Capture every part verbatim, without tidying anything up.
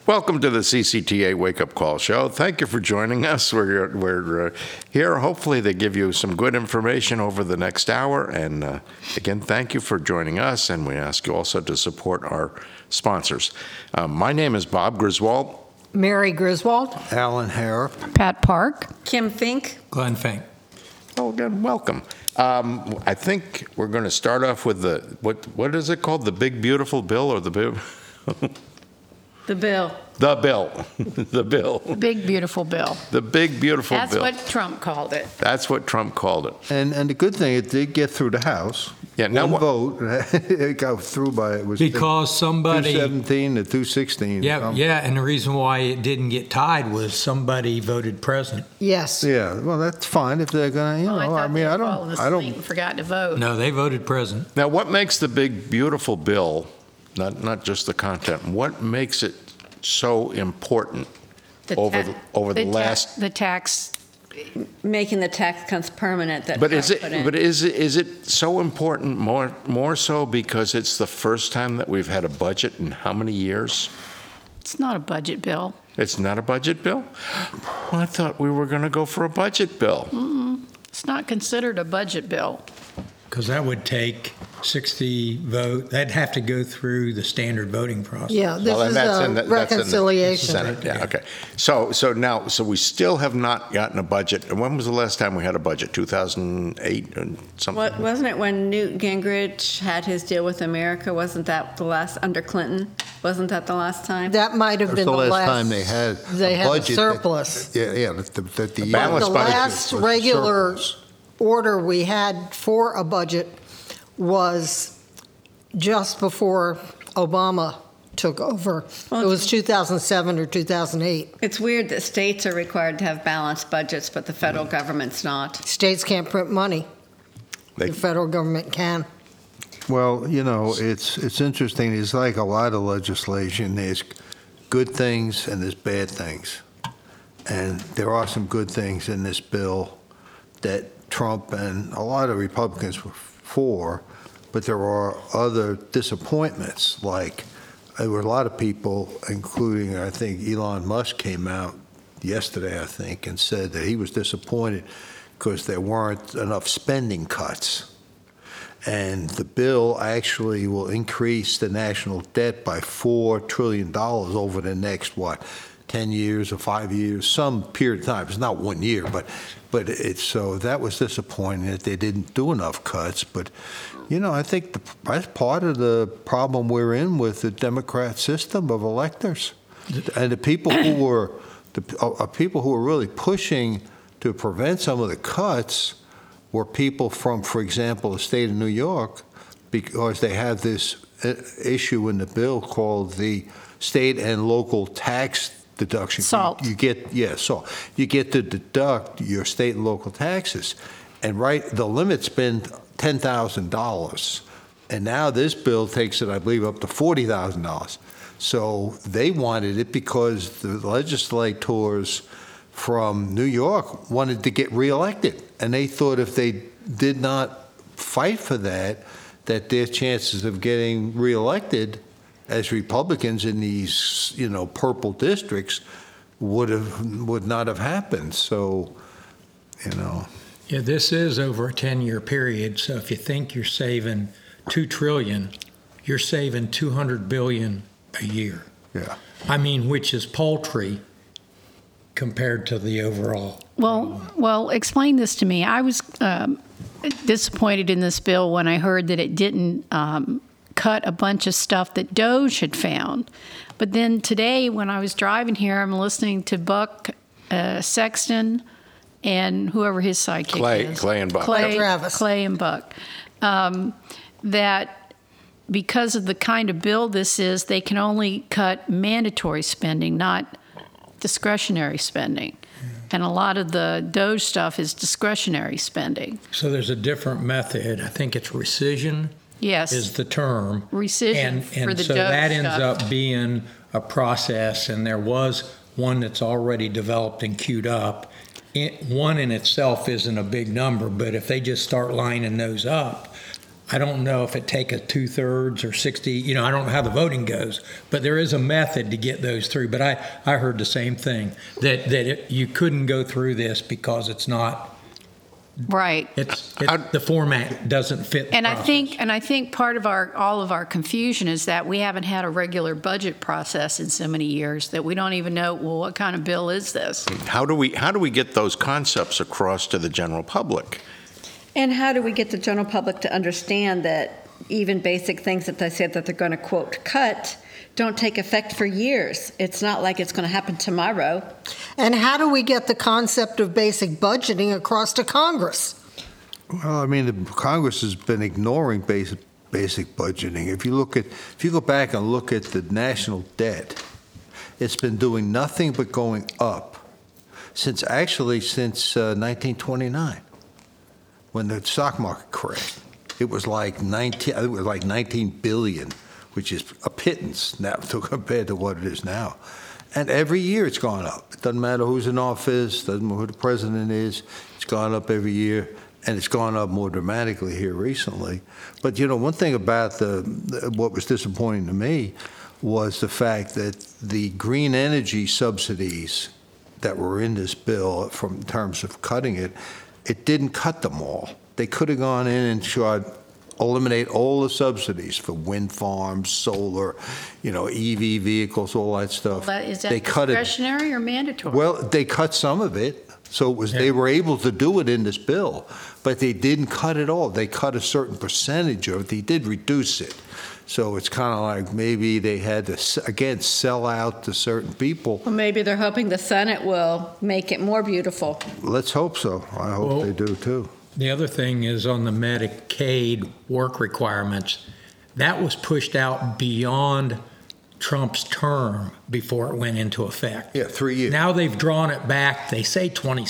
Welcome to the C C T A Wake Up Call Show. Thank you for joining us. We're, we're uh, here hopefully to give you some good information over the next hour. And uh, again, thank you for joining us. And we ask you also to support our sponsors. Uh, my name is Bob Griswold. Mary Griswold. Alan Harrop. Pat Park. Kim Fink. Glenn Fink. Oh, again, welcome. Um, I think we're going to start off with the, what what is it called? The Big Beautiful Bill or the big... The bill. The bill. The bill. Big beautiful bill. The big beautiful That's bill. what Trump called it. That's what Trump called it. And and the good thing, it did get through the House. Yeah, now One what- vote. It got through by, it was Because somebody, two seventeen to two sixteen. yeah, yeah, and the reason why it didn't get tied was somebody voted present. Yes. Yeah, well, that's fine if they're gonna, you Well, know, I thought mean, they I were falling don't, I asleep don't, and forgot to vote. No, they voted present. Now, what makes the big beautiful bill, not not just the content, what makes it so important The over ta- the, over the, ta- last? The tax, Making the tax cuts permanent that But is Trump it put in. but is it is it so important more more so because it's the first time that we've had a budget in how many years? it's not a budget bill. It's not a budget bill? Well, I thought we were going to go for a budget bill. It's not considered a budget bill. Because that would take sixty vote, that'd have to go through the standard voting process. Yeah, this Well, and is that's a in the- that's in the reconciliation. Senate, yeah, okay. So, so now, so we still have not gotten a budget. And when was the last time we had a budget? two thousand eight or something? What, wasn't it when Newt Gingrich had his deal with America? Wasn't that the last, under Clinton? Wasn't that the last time? That might have that's been the the last last. time they had They a had a budget. that- surplus. Yeah, yeah, that the, that the. balanced The budget last was regular surplus. order we had for a budget was just before Obama took over. Well, It was two thousand seven or two thousand eight. It's weird that states are required to have balanced budgets, but the federal government's not. States can't print money. They- The federal government can. Well, you know, it's it's interesting. It's like a lot of legislation. There's good things and there's bad things. And there are some good things in this bill that Trump and a lot of Republicans were for, but there are other disappointments. Like there were a lot of people, including I think Elon Musk came out yesterday, I think, and said that he was disappointed because there weren't enough spending cuts. And the bill actually will increase the national debt by four trillion dollars over the next, what, ten years or five years, some period of time. It's not one year, but but it's so that was disappointing that they didn't do enough cuts. But, you know, I think the, that's part of the problem we're in with the Democrat system of electors. And the people who were, the uh, people who were really pushing to prevent some of the cuts were people from, for example, the state of New York, because they have this issue in the bill called the state and local tax deduction. Salt. You, you get, yeah, so you get to deduct your state and local taxes. And right, the limit's been ten thousand dollars. And now this bill takes it, I believe, up to forty thousand dollars. So they wanted it because the legislators from New York wanted to get reelected. And they thought if they did not fight for that, that their chances of getting reelected as Republicans in these, you know, purple districts would have would not have happened. So, you know. Yeah, this is over a ten-year period, so if you think you're saving two trillion dollars, you're saving two hundred billion dollars a year. Yeah. I mean, which is paltry compared to the overall. Well, well, explain this to me. I was um, disappointed in this bill when I heard that it didn't um, cut a bunch of stuff that Doge had found. But then today, when I was driving here, I'm listening to Buck uh, Sexton and whoever his sidekick Clay- is. Clay and Buck. Clay, Travis. Clay and Buck. Um, that because of the kind of bill this is, they can only cut mandatory spending, not discretionary spending. And a lot of the Doge stuff is discretionary spending. So there's a different method. I think it's rescission Yes. is the term. Rescission and, for and the so Doge that ends stuff. up being a process, and there was one that's already developed and queued up. It, one in itself isn't a big number, but if they just start lining those up, I don't know if it take a two thirds or sixty, you know, I don't know how the voting goes, but there is a method to get those through. But I, I heard the same thing, that, that it, you couldn't go through this because it's not, Right. it's, it, the format doesn't fit the And I process. think, and I think part of our, all of our confusion is that we haven't had a regular budget process in so many years that we don't even know, well, what kind of bill is this? How do we, how do we get those concepts across to the general public? And how do we get the general public to understand that even basic things that they said that they're going to, quote, cut, don't take effect for years? It's not like it's going to happen tomorrow. And how do we get the concept of basic budgeting across to Congress? Well, I mean, the Congress has been ignoring basic, basic budgeting. If you look at, if you go back and look at the national debt, it's been doing nothing but going up since, actually, since uh, nineteen twenty-nine, when the stock market crashed. It was like nineteen, I think it was like nineteen billion, which is a pittance now compared to what it is now. And every year it's gone up. It doesn't matter who's in office, doesn't matter who the president is, it's gone up every year, and it's gone up more dramatically here recently. But, you know, one thing about the, the what was disappointing to me was the fact that the green energy subsidies that were in this bill, from in terms of cutting it, it didn't cut them all. They could have gone in and tried eliminate all the subsidies for wind farms, solar, you know, E V vehicles, all that stuff. That, is that They cut it. discretionary or mandatory? Well, they cut some of it, so it was they were able to do it in this bill, but they didn't cut it all. They cut a certain percentage of it. They did reduce it. So it's kind of like maybe they had to, s- again, sell out to certain people. Well, maybe they're hoping the Senate will make it more beautiful. Let's hope so. I hope Well- they do, too. The other thing is on the Medicaid work requirements, that was pushed out beyond Trump's term before it went into effect. Yeah, three years. Now they've drawn it back. They say twenty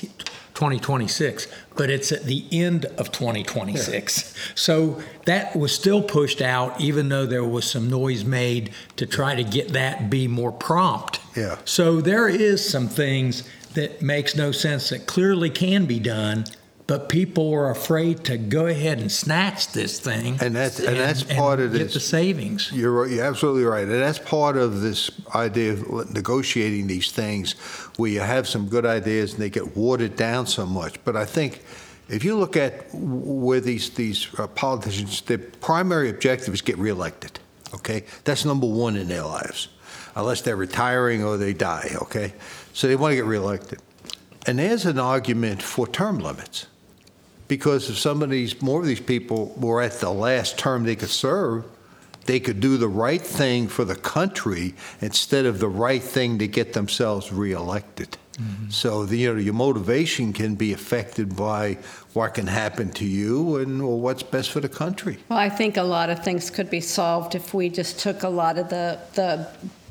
twenty-six, but it's at the end of twenty twenty-six. So that was still pushed out, even though there was some noise made to try to get that be more prompt. Yeah. So there is some things that makes no sense that clearly can be done, but people are afraid to go ahead and snatch this thing. And that's- and that's part of Get this. the savings. You're, right- you're absolutely right. And that's part of this idea of negotiating these things where you have some good ideas and they get watered down so much. But I think if you look at where these, these uh, politicians, their primary objective is get reelected, okay? That's number one in their lives, unless they're retiring or they die, okay? So they want to get reelected. And there's an argument for term limits. Because if some of these, more of these people were at the last term they could serve, they could do the right thing for the country instead of the right thing to get themselves reelected. Mm-hmm. So, the, you know, your motivation can be affected by what can happen to you and or what's best for the country. Well, I think a lot of things could be solved if we just took a lot of the, the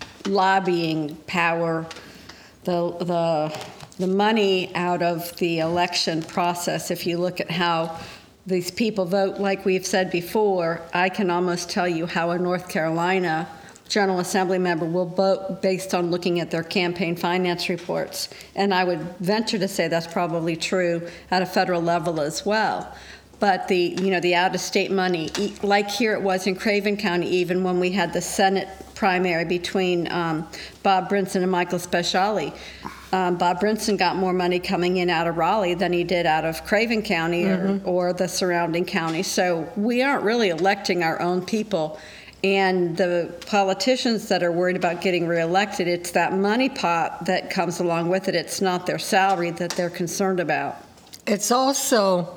lobbying power, the, the, the money out of the election process. If you look at how these people vote, like we've said before, I can almost tell you how a North Carolina General Assembly member will vote based on looking at their campaign finance reports. And I would venture to say that's probably true at a federal level as well. But the, you know, the out-of-state money, e- like here it was in Craven County, even when we had the Senate primary between um, Bob Brinson and Michael Speciale. Um, Bob Brinson got more money coming in out of Raleigh than he did out of Craven County mm-hmm. or, or the surrounding counties. So we aren't really electing our own people. And the politicians that are worried about getting reelected, it's that money pot that comes along with it. It's not their salary that they're concerned about. It's also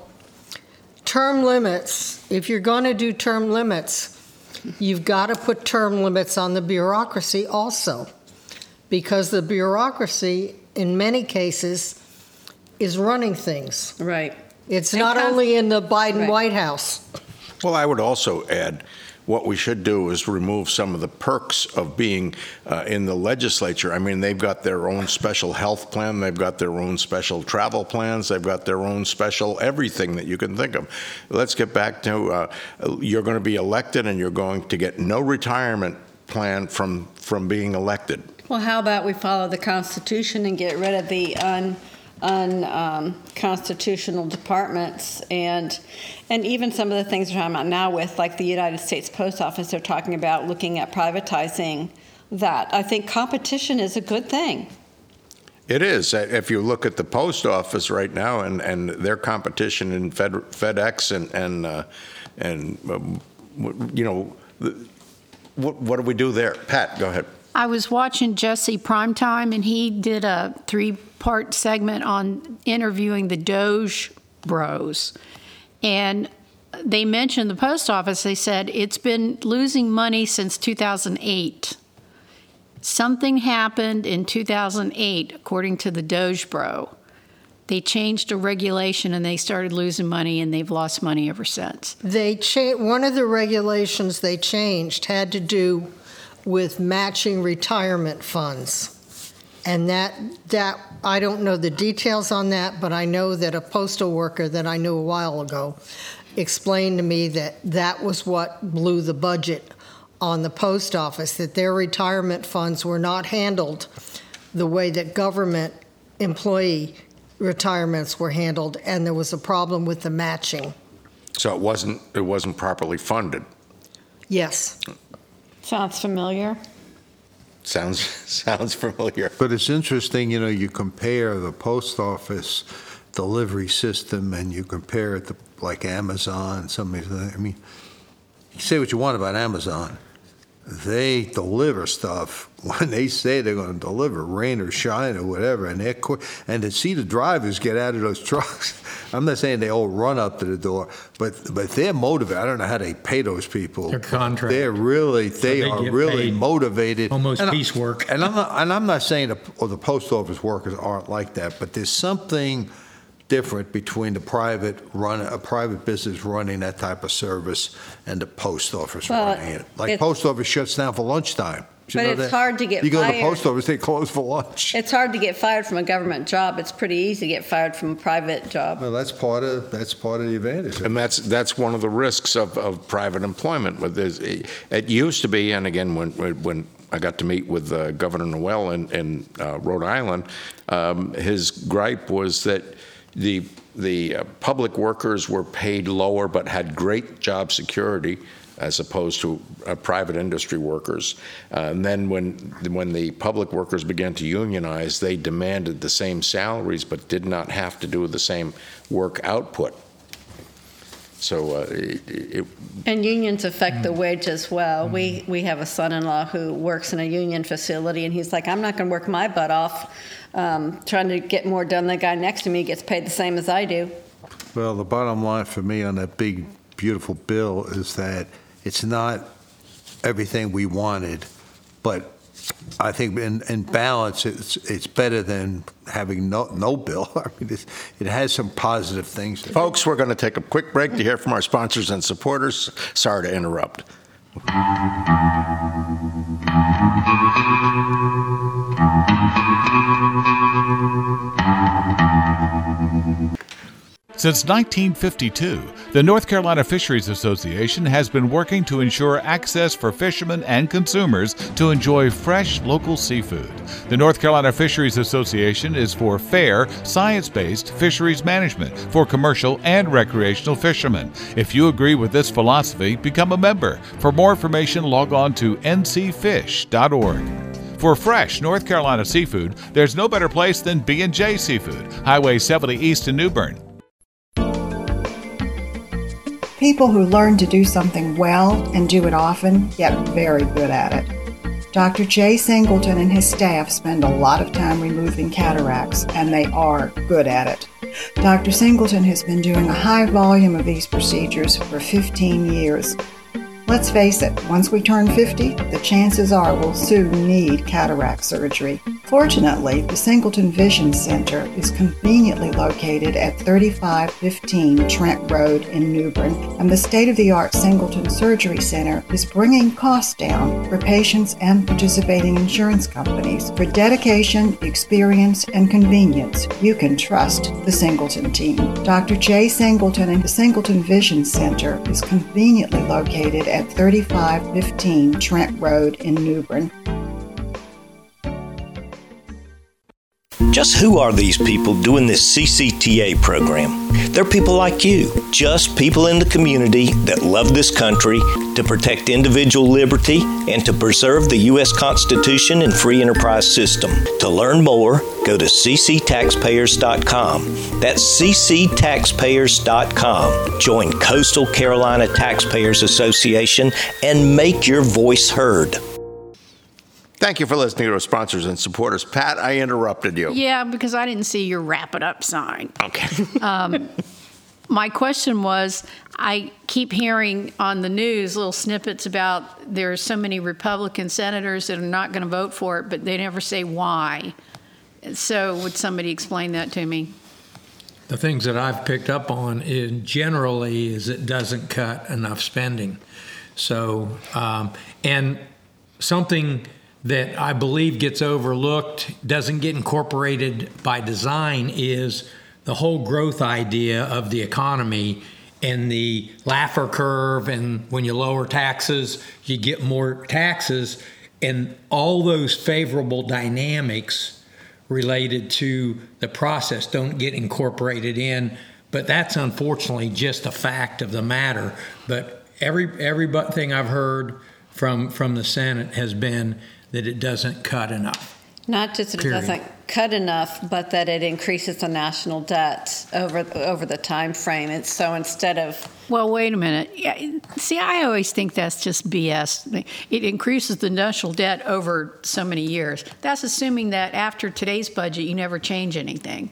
term limits. If you're going to do term limits, you've got to put term limits on the bureaucracy also, because the bureaucracy, in many cases, is running things. Right. It's And not cons- only in the Biden Right. White House. Well, I would also add, what we should do is remove some of the perks of being uh, in the legislature. I mean, they've got their own special health plan, they've got their own special travel plans, they've got their own special everything that you can think of. Let's get back to, uh, you're going to be elected and you're going to get no retirement plan from, from being elected. Well, how about we follow the Constitution and get rid of the un, unconstitutional um, departments, and and even some of the things we're talking about now with, like the United States Post Office, they're talking about looking at privatizing that. I think competition is a good thing. It is. If you look at the post office right now and, and their competition in Fed, FedEx and and uh, and um, you know, what, what do we do there? Pat, go ahead. I was watching Jesse Primetime, and he did a three-part segment on interviewing the Doge bros. And they mentioned the post office. They said it's been losing money since two thousand eight. Something happened in two thousand eight, according to the Doge bro. They changed a regulation, and they started losing money, and they've lost money ever since. They cha- one of the regulations they changed had to do with matching retirement funds. And that, that I don't know the details on that, but I know that a postal worker that I knew a while ago explained to me that that was what blew the budget on the post office, that their retirement funds were not handled the way that government employee retirements were handled, and there was a problem with the matching. So it wasn't it wasn't properly funded. Yes. Sounds familiar. Sounds sounds familiar. But it's interesting, you know, you compare the post office delivery system and you compare it to like Amazon, some of these, I mean, you say what you want about Amazon. They deliver stuff when they say they're going to deliver, rain or shine or whatever, and they're quick. And to see the drivers get out of those trucks, I'm not saying they all run up to the door, but but they're motivated. I don't know how they pay those people. They're contract. They're really, they, they are get really paid motivated. almost And I- piecework. And I'm not, and I'm not saying the, or the post office workers aren't like that, but there's something different between the private run, a private business running that type of service and the post office Well, running it. Like it's- post office shuts down for lunchtime. Did you But know it's that? hard to get You go to the fired. post office, they close for lunch. It's hard to get fired from a government job. It's pretty easy to get fired from a private job. Well, that's part of, that's part of the advantage. of it. And that's that's one of the risks of, of private employment. But there's- It used to be, and again, when when I got to meet with uh, Governor Noel in, in uh, Rhode Island, um, his gripe was that the the uh, public workers were paid lower but had great job security as opposed to uh, private industry workers. Uh, and then when when the public workers began to unionize, they demanded the same salaries but did not have to do the same work output. So uh, it, it, And unions affect the wage as well. We we have a son-in-law who works in a union facility, and he's like, I'm not going to work my butt off um, trying to get more done than the guy next to me gets paid the same as I do. Well, the bottom line for me on that big, beautiful bill is that it's not everything we wanted, but I think in, in balance, it's it's better than having no no bill. I mean, it's, it has some positive things. folks, we're going to take a quick break to hear from our sponsors and supporters. Sorry to interrupt. Since nineteen fifty-two, the North Carolina Fisheries Association has been working to ensure access for fishermen and consumers to enjoy fresh local seafood. The North Carolina Fisheries Association is for fair, science-based fisheries management for commercial and recreational fishermen. If you agree with this philosophy, become a member. For more information, log on to n c fish dot org. For fresh North Carolina seafood, there's no better place than B and J Seafood, Highway seventy East in New Bern. People who learn to do something well and do it often get very good at it. Doctor Jay Singleton and his staff spend a lot of time removing cataracts, and they are good at it. Doctor Singleton has been doing a high volume of these procedures for fifteen years. Let's face it, once we turn fifty, the chances are we'll soon need cataract surgery. Fortunately, the Singleton Vision Center is conveniently located at thirty-five fifteen Trent Road in New Bern, and the state-of-the-art Singleton Surgery Center is bringing costs down for patients and participating insurance companies. For dedication, experience, and convenience, you can trust the Singleton team. Doctor Jay Singleton and the Singleton Vision Center is conveniently located at thirty-five fifteen Trent Road in New Bern. Just who are these people doing this C C T A program? They're people like you, just people in the community that love this country, to protect individual liberty, and to preserve the U S Constitution and free enterprise system. To learn more, go to c c taxpayers dot com. That's c c taxpayers dot com. Join Coastal Carolina Taxpayers Association and make your voice heard. Thank you for listening to our sponsors and supporters. Pat, I interrupted you. Yeah, because I didn't see your wrap it up sign. Okay. Um, my question was, I keep hearing on the news little snippets about there's so many Republican senators that are not going to vote for it, but they never say why. So would somebody explain that to me? The things that I've picked up on is generally is it doesn't cut enough spending. So, um, and something that I believe gets overlooked, doesn't get incorporated by design, is the whole growth idea of the economy and the Laffer curve, and when you lower taxes, you get more taxes, and all those favorable dynamics related to the process don't get incorporated in. But that's unfortunately just a fact of the matter. But every everything I've heard from from the Senate has been that it doesn't cut enough. Not just that it Period. doesn't cut enough, but that it increases the national debt over over the time frame. And so instead of Well, wait a minute. Yeah, see, I always think that's just B S. It increases the national debt over so many years. That's assuming that after today's budget, you never change anything.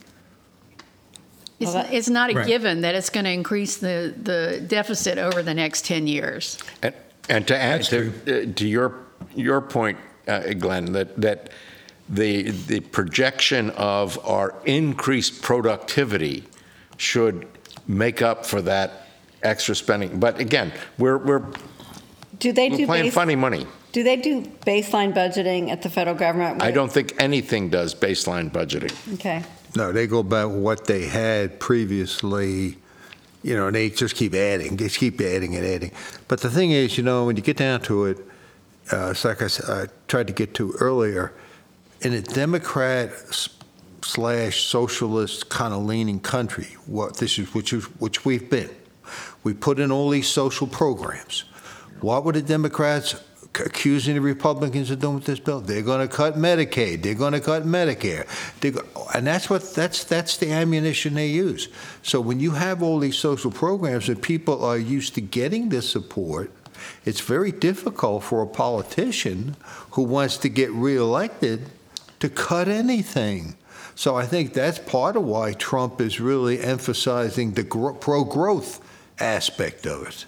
It's, Well, that- it's not a Right. given that it's going to increase the, the deficit over the next ten years. And, and to add That's to, uh, to your your point, uh, Glenn, that that the the projection of our increased productivity should make up for that extra spending. But again, we're we're, do they we're do playing base, funny money. do they do baseline budgeting at the federal government? I don't think anything does baseline budgeting. Okay. No, they go back what they had previously, you know, and they just keep adding, they just keep adding and adding. But the thing is, you know, when you get down to it, uh, it's like I, s- I tried to get to earlier, in a Democrat s- slash socialist kind of leaning country, what this is, which is, which we've been, we put in all these social programs. What were the Democrats c- accusing the Republicans of doing with this bill? They're going to cut Medicaid. They're going to cut Medicare. They're go- and that's what that's that's the ammunition they use. So when you have all these social programs and people are used to getting this support, it's very difficult for a politician who wants to get reelected to cut anything. So I think that's part of why Trump is really emphasizing the gro- pro-growth aspect of it.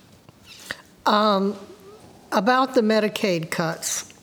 Um, about the Medicaid cuts,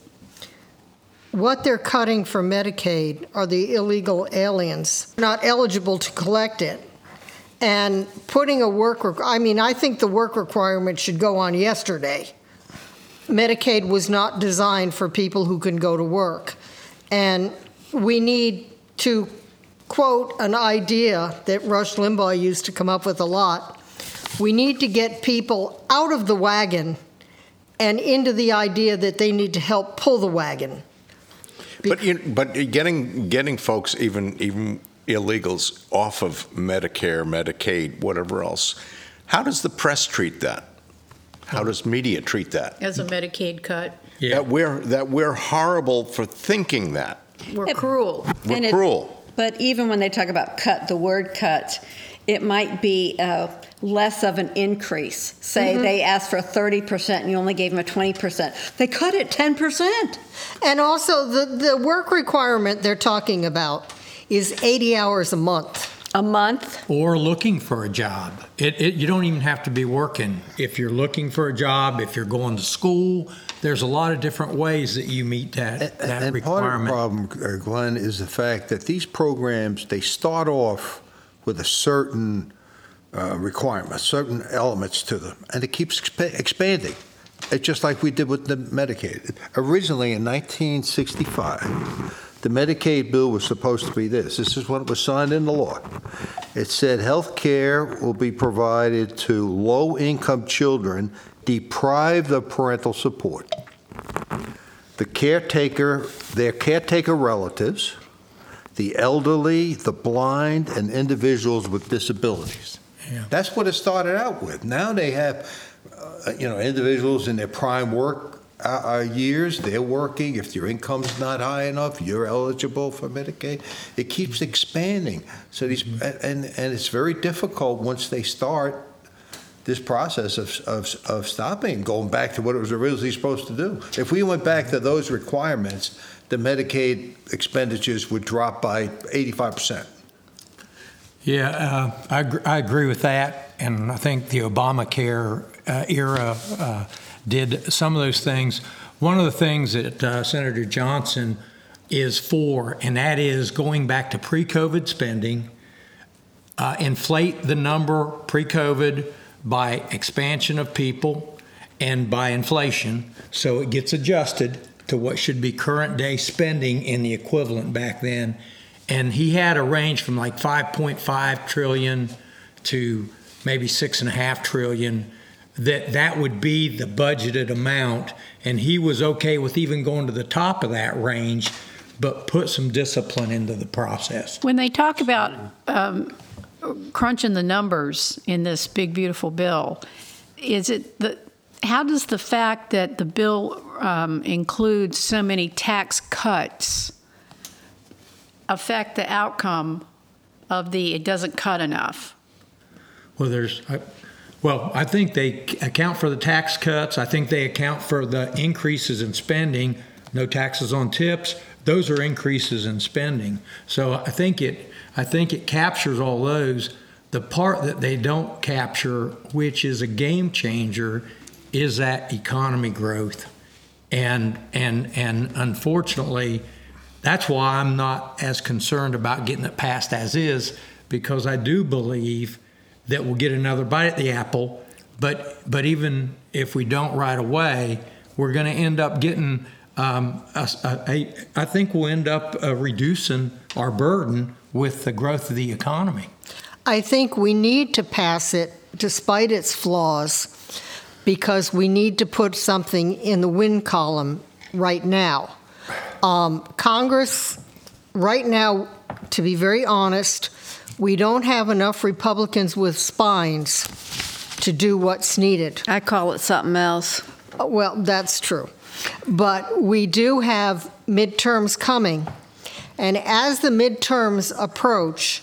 what they're cutting for Medicaid are the illegal aliens not eligible to collect it. And putting a work, requ- I mean, I think the work requirement should go on yesterday. Medicaid was not designed for people who can go to work. And we need to quote an idea that Rush Limbaugh used to come up with a lot. We need to get people out of the wagon and into the idea that they need to help pull the wagon. But you, but getting getting folks, even even illegals, off of Medicare, Medicaid, whatever else, how does the press treat that? How does media treat that? As a Medicaid cut, Yeah. That we're that we're horrible for thinking that. we're cruel. We're And it- cruel. But even when they talk about cut, the word cut, it might be uh, less of an increase. Say they asked for thirty percent and you only gave them a twenty percent. They cut it ten percent. And also, the, the work requirement they're talking about is eighty hours a month. A month? Or looking for a job. It, it, you don't even have to be working. If you're looking for a job, if you're going to school, there's a lot of different ways that you meet that, And, that and requirement. part of the problem, uh, Glenn, is the fact that these programs, they start off with a certain uh, requirement, certain elements to them, and it keeps expa- expanding. It's just like we did with the Medicaid. Originally, in nineteen sixty-five, the Medicaid bill was supposed to be this. This is what was signed into law. It said health care will be provided to low-income children deprived of parental support. The caretaker, their caretaker relatives, the elderly, the blind, and individuals with disabilities. Yeah. That's what it started out with. Now they have, uh, you know, individuals in their prime work uh, uh, years. They're working. If your income's not high enough, you're eligible for Medicaid. It keeps expanding. So these, and and it's very difficult once they start this process of, of, of stopping, going back to what it was originally supposed to do. If we went back to those requirements, the Medicaid expenditures would drop by eighty-five percent. Yeah, uh, I, gr- I agree with that, and I think the Obamacare uh, era uh, did some of those things. One of the things that uh, Senator Johnson is for, and that is going back to pre-COVID spending, uh, inflate the number pre-COVID by expansion of people and by inflation, so it gets adjusted to what should be current day spending in the equivalent back then. And he had a range from like five point five trillion to maybe six and a half trillion, that that would be the budgeted amount. And he was okay with even going to the top of that range, but put some discipline into the process. When they talk about um, crunching the numbers in this big, beautiful bill, is it the, how does the fact that the bill um, includes so many tax cuts affect the outcome of the it doesn't cut enough? Well, there's, I, well, I think they account for the tax cuts. I think they account for the increases in spending. No taxes on tips. Those are increases in spending. So I think it, I think it captures all those. The part that they don't capture, which is a game changer, is that economy growth. And and and unfortunately, that's why I'm not as concerned about getting it passed as is, because I do believe that we'll get another bite at the apple. But but even if we don't right away, we're going to end up getting, um, a, a, a, I think we'll end up uh, reducing our burden with the growth of the economy. I think we need to pass it despite its flaws, because we need to put something in the win column right now. Um, Congress, right now, to be very honest, we don't have enough Republicans with spines to do what's needed. I call it something else. Well, that's true. But we do have midterms coming. And as the midterms approach,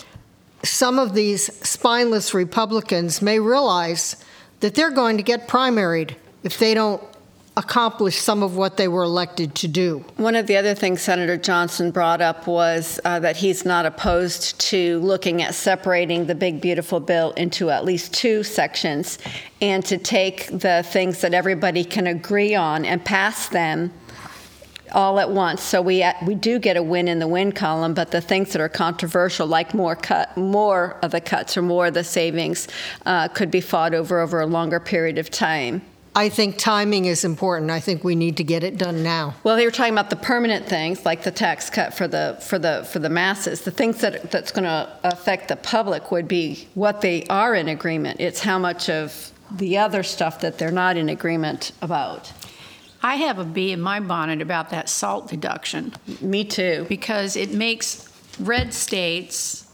some of these spineless Republicans may realize that they're going to get primaried if they don't accomplish some of what they were elected to do. One of the other things Senator Johnson brought up was uh, that he's not opposed to looking at separating the big, beautiful bill into at least two sections, and to take the things that everybody can agree on and pass them all at once. So we we do get a win in the win column, but the things that are controversial, like more cut, more of the cuts or more of the savings, uh, could be fought over over a longer period of time. I think timing is important. I think we need to get it done now. Well, they were talking about the permanent things, like the tax cut for the for the for the masses. The things that that's going to affect the public would be what they are in agreement. It's how much of the other stuff that they're not in agreement about. I have a bee in my bonnet about that SALT deduction. Me too. Because it makes red states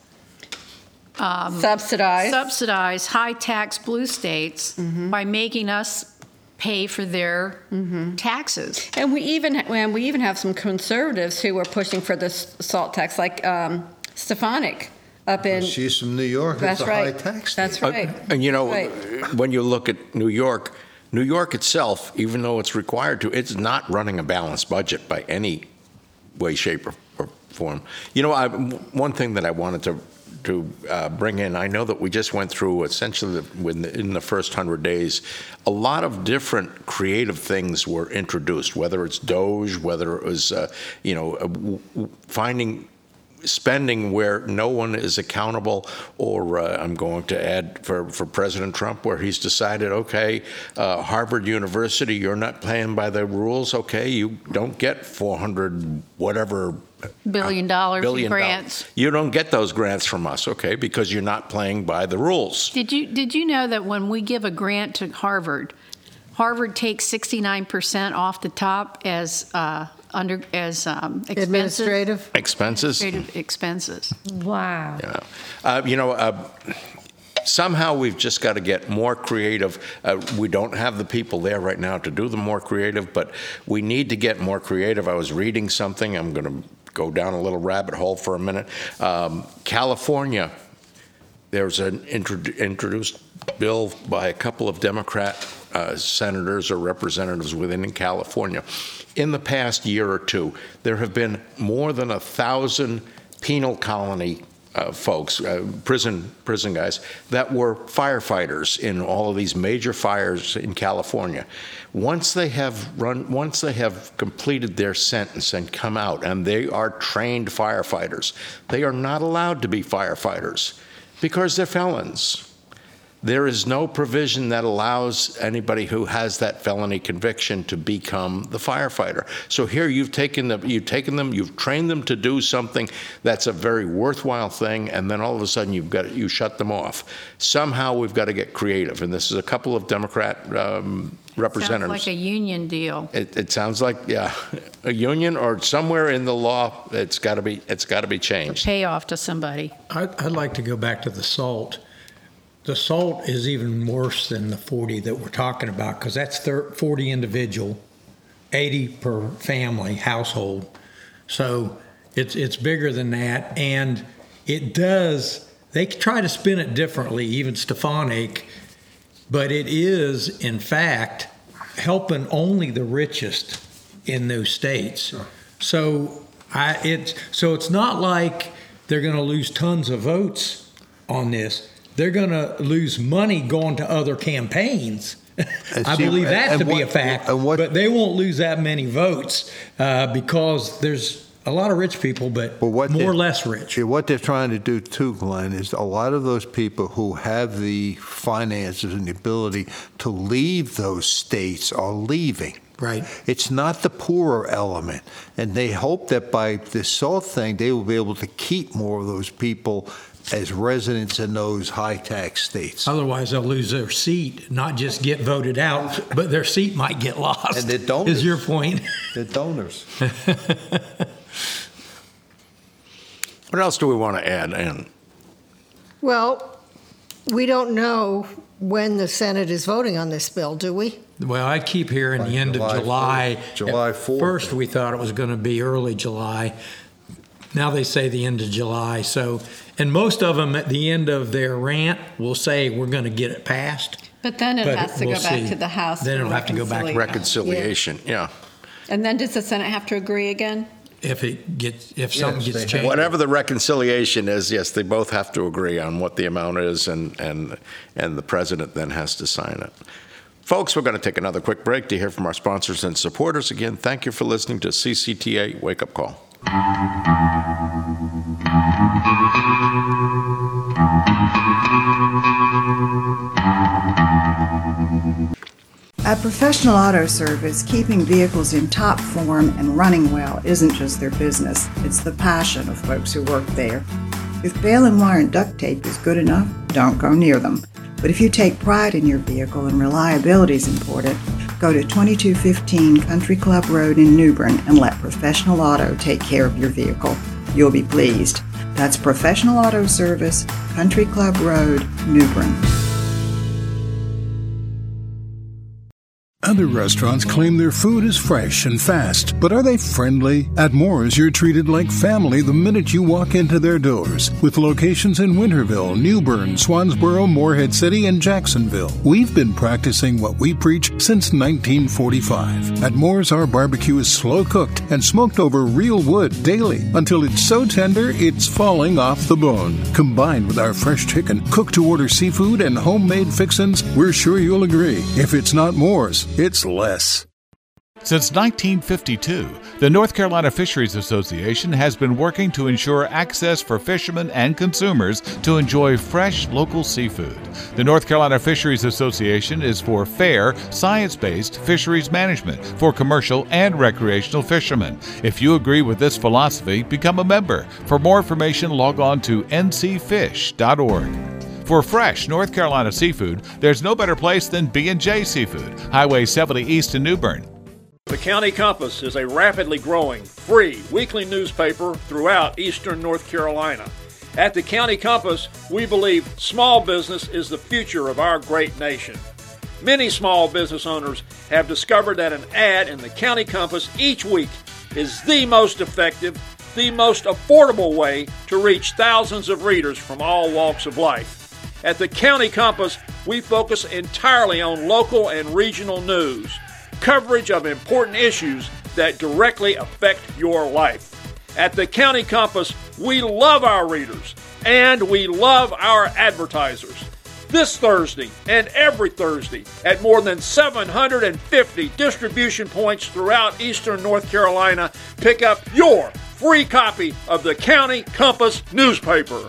um, subsidize subsidize high tax blue states mm-hmm. by making us pay for their mm-hmm. taxes. And we even and we even have some conservatives who are pushing for this SALT tax, like um, Stefanik up in. She's from New York. That's it's a right. high tax That's state. right. Uh, and you know, right. when you look at New York, New York itself, even though it's required to, it's not running a balanced budget by any way, shape, or, or form. You know, I, one thing that I wanted to to uh, bring in, I know that we just went through essentially the, within the, in the first hundred days, a lot of different creative things were introduced, whether it's Doge, whether it was, uh, you know, uh, w- w- finding spending where no one is accountable, or uh, I'm going to add for, for President Trump, where he's decided, okay, uh, Harvard University, you're not playing by the rules, okay, you don't get four hundred whatever billion dollars billion in grants. Dollars. You don't get those grants from us, okay, because you're not playing by the rules. Did you did you know that when we give a grant to Harvard, Harvard takes sixty-nine percent off the top as uh, under as um, expenses. Administrative? Expenses? Administrative expenses. Wow. Yeah. Uh, you know, uh, somehow we've just got to get more creative. Uh, we don't have the people there right now to do the more creative, but we need to get more creative. I was reading something. I'm going to go down a little rabbit hole for a minute. Um, California, there's an intro- introduced bill by a couple of Democrat uh, senators or representatives within California. In the past year or two, there have been more than a thousand penal colony uh, folks, uh, prison prison guys, that were firefighters in all of these major fires in California. Once they have run, once they have completed their sentence and come out, and they are trained firefighters, they are not allowed to be firefighters because they're felons. There is no provision that allows anybody who has that felony conviction to become the firefighter. So here you've taken them, you've taken them, you've trained them to do something that's a very worthwhile thing, and then all of a sudden you've got you shut them off. Somehow we've got to get creative, and this is a couple of Democrat um, representatives. Sounds like a union deal. It, it sounds like yeah, a union or somewhere in the law. It's got to be it's got to be changed. Pay off to somebody. I'd, I'd like to go back to the SALT. The SALT is even worse than the forty that we're talking about, because that's forty individual, eighty per family household. So it's it's bigger than that, and it does. They try to spin it differently, even Stefanik, but it is in fact helping only the richest in those states. Sure. So I it's so it's not like they're going to lose tons of votes on this. They're going to lose money going to other campaigns. I see, believe that and to what, be a fact. what, but they won't lose that many votes uh, because there's a lot of rich people, but, but what more or less rich. What they're trying to do too, Glenn, is a lot of those people who have the finances and the ability to leave those states are leaving. Right. It's not the poorer element. And they hope that by this SALT thing, they will be able to keep more of those people as residents in those high-tax states. Otherwise, they'll lose their seat, not just get voted out, but their seat might get lost. And they're donors. Is your point? They're donors. What else do we want to add, Ann? Well, we don't know when the Senate is voting on this bill, do we? Well, I keep hearing Like the end July of July. fourth. July fourth. At first, we thought it was going to be early July. Now they say the end of July. So, and most of them at the end of their rant will say we're going to get it passed. But then it But has to we'll go back see. to the House. Then for it'll have to go back to reconciliation. Reconciliation, yeah. And then does the Senate have to agree again? If it gets, if something Yes, gets they- changed. Whatever the reconciliation is, yes, they both have to agree on what the amount is, and, and, and the president then has to sign it. Folks, we're going to take another quick break to hear from our sponsors and supporters. Again, thank you for listening to C C T A Wake Up Call. At Professional Auto Service, keeping vehicles in top form and running well isn't just their business, it's the passion of folks who work there. If baling and wire and duct tape is good enough, don't go near them. But if you take pride in your vehicle and reliability is important, go to twenty-two fifteen Country Club Road in New Bern and let Professional Auto take care of your vehicle. You'll be pleased. That's Professional Auto Service, Country Club Road, New Bern. Other restaurants claim their food is fresh and fast, but are they friendly? At Moore's, you're treated like family the minute you walk into their doors. With locations in Winterville, New Bern, Swansboro, Morehead City, and Jacksonville, we've been practicing what we preach since nineteen forty-five. At Moore's, our barbecue is slow-cooked and smoked over real wood daily until it's so tender it's falling off the bone. Combined with our fresh chicken, cooked-to-order seafood, and homemade fixins, we're sure you'll agree. If it's not Moore's, it's less. Since nineteen fifty-two, the North Carolina Fisheries Association has been working to ensure access for fishermen and consumers to enjoy fresh local seafood. The North Carolina Fisheries Association is for fair, science-based fisheries management for commercial and recreational fishermen. If you agree with this philosophy, become a member. For more information, log on to n c fish dot org. For fresh North Carolina seafood, there's no better place than B and J Seafood, Highway seventy East in New Bern. The County Compass is a rapidly growing, free weekly newspaper throughout eastern North Carolina. At the County Compass, we believe small business is the future of our great nation. Many small business owners have discovered that an ad in the County Compass each week is the most effective, the most affordable way to reach thousands of readers from all walks of life. At the County Compass, we focus entirely on local and regional news, coverage of important issues that directly affect your life. At the County Compass, we love our readers and we love our advertisers. This Thursday and every Thursday at more than seven hundred fifty distribution points throughout eastern North Carolina, pick up your free copy of the County Compass newspaper.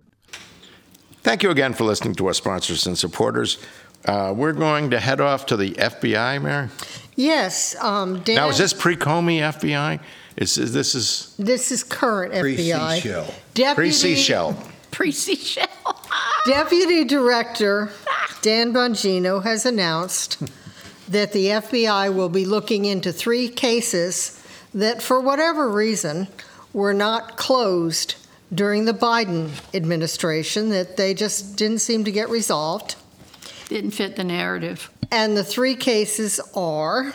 Thank you again for listening to our sponsors and supporters. Uh, we're going to head off to the F B I, Mary. Yes. Um, Dan, Now, is this pre-Comey F B I? Is, is this is This is current F B I. Pre-Seashell. Deputy, pre-Seashell? Pre-seashell. Deputy Director Dan Bongino has announced that the F B I will be looking into three cases that, for whatever reason, were not closed during the Biden administration, that they just didn't seem to get resolved. Didn't fit the narrative. And the three cases are,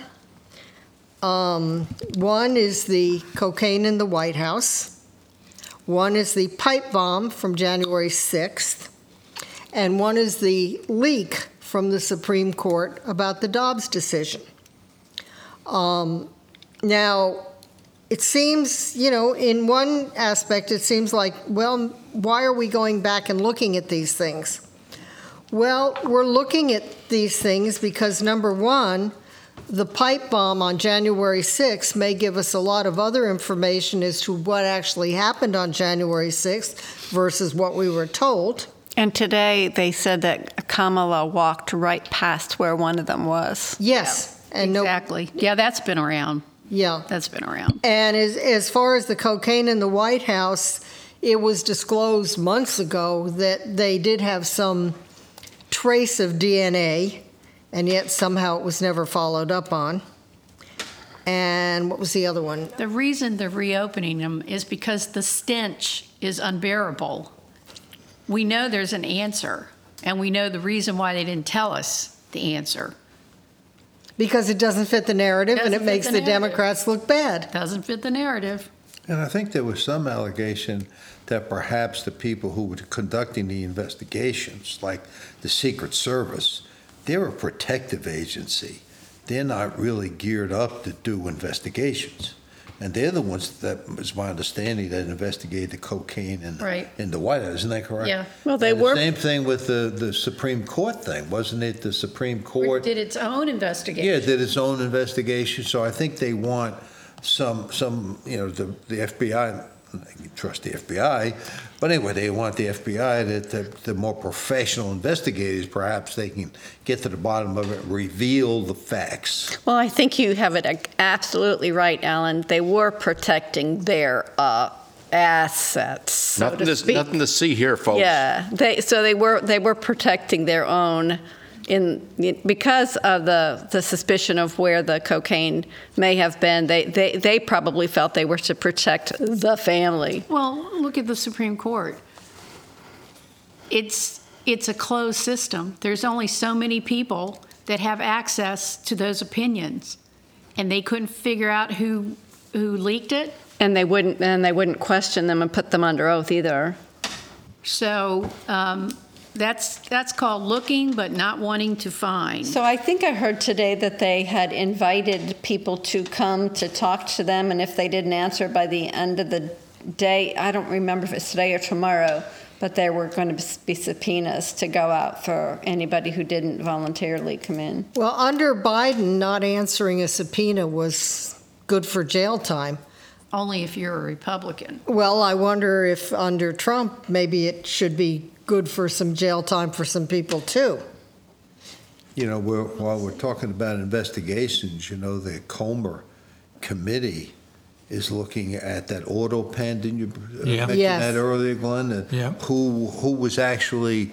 um, one is the cocaine in the White House, one is the pipe bomb from January sixth, and one is the leak from the Supreme Court about the Dobbs decision. Um, now, it seems, you know, in one aspect, it seems like, well, why are we going back and looking at these things? Well, we're looking at these things because, number one, the pipe bomb on January sixth may give us a lot of other information as to what actually happened on January sixth versus what we were told. And today they said that Kamala walked right past where one of them was. Yes. Yeah, and exactly. No, yeah, that's been around. Yeah. That's been around. And as, as far as the cocaine in the White House, it was disclosed months ago that they did have some trace of D N A, and yet somehow it was never followed up on. And what was the other one? The reason they're reopening them is because the stench is unbearable. We know there's an answer, and we know the reason why they didn't tell us the answer. Because it doesn't fit the narrative, Doesn't and it fit makes the the, narrative. Democrats look bad. Doesn't fit the narrative. And I think there was some allegation that perhaps the people who were conducting the investigations, like the Secret Service, they're a protective agency. They're not really geared up to do investigations. And they're the ones that, is my understanding, that investigated the cocaine in, Right. in the White House. Isn't that correct? Yeah. Well, they And were- The same thing with the, the Supreme Court thing. Wasn't it the Supreme It Court? did its own investigation. Yeah, did its own investigation. So I think they want some, some, you know, the, the F B I, you trust the F B I, but anyway, they want the F B I, that the, the more professional investigators, perhaps they can get to the bottom of it, reveal the facts. Well, I think you have it absolutely right, Alan. They were protecting their uh, assets, so Nothing to to, speak. nothing to see here, folks. Yeah, they, so they were they were protecting their own in because of the, the suspicion of where the cocaine may have been. They, they they probably felt they were to protect the family. Well, look at the Supreme Court. It's it's a closed system. There's only so many people that have access to those opinions, and they couldn't figure out who who leaked it. And they wouldn't and they wouldn't question them and put them under oath either. So um, that's that's called looking but not wanting to find. So I think I heard today that they had invited people to come to talk to them, and if they didn't answer by the end of the day, I don't remember if it's today or tomorrow, but there were going to be subpoenas to go out for anybody who didn't voluntarily come in. Well, under Biden, not answering a subpoena was good for jail time. Only if you're a Republican. Well, I wonder if under Trump, maybe it should be good for some jail time for some people, too. You know, we're, while we're talking about investigations, you know, the Comer Committee is looking at that auto pen. Didn't you uh, Yeah. mention Yes. that earlier, Glenn? That Yeah. Who, who was actually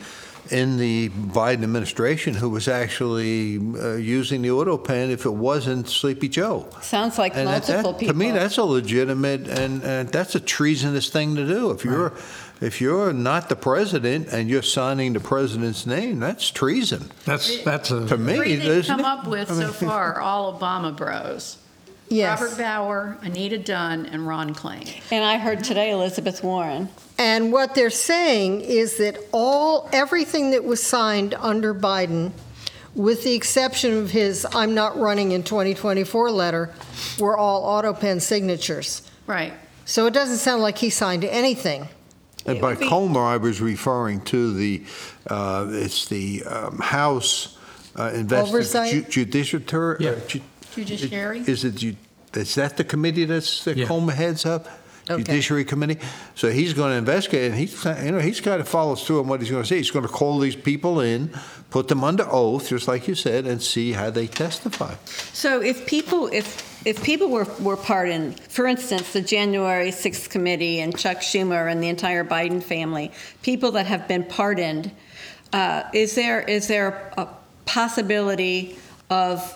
in the Biden administration who was actually uh, using the auto pen if it wasn't Sleepy Joe. Sounds like And that- multiple that- people. To me, that's a legitimate, and, and that's a treasonous thing to do. If you're, if you're not the president and you're signing the president's name, that's treason. That's, that's a. To me, Three they've isn't come it? up with I mean- so far are all Obama bros. Yes. Robert Bauer, Anita Dunn, and Ron Klain. And I heard today Elizabeth Warren. And what they're saying is that all, everything that was signed under Biden, with the exception of his "I'm not running in twenty twenty-four" letter, were all auto pen signatures. Right. So it doesn't sound like he signed anything. And It by would be- Comer, I was referring to the, uh, it's the um, House uh, Oversight? Investigation Judiciary. Yeah. uh, ju- Judiciary? Is it, ju- is that the committee that's, that Yeah. Comer heads up? Okay. Judiciary Committee? So he's going to investigate, and he's, you know, he's got to follow through on what he's going to say. He's going to call these people in, put them under oath, just like you said, and see how they testify. So if people, if, if people were, were pardoned, for instance, the January sixth committee and Chuck Schumer and the entire Biden family, people that have been pardoned, uh, is there, is there a possibility of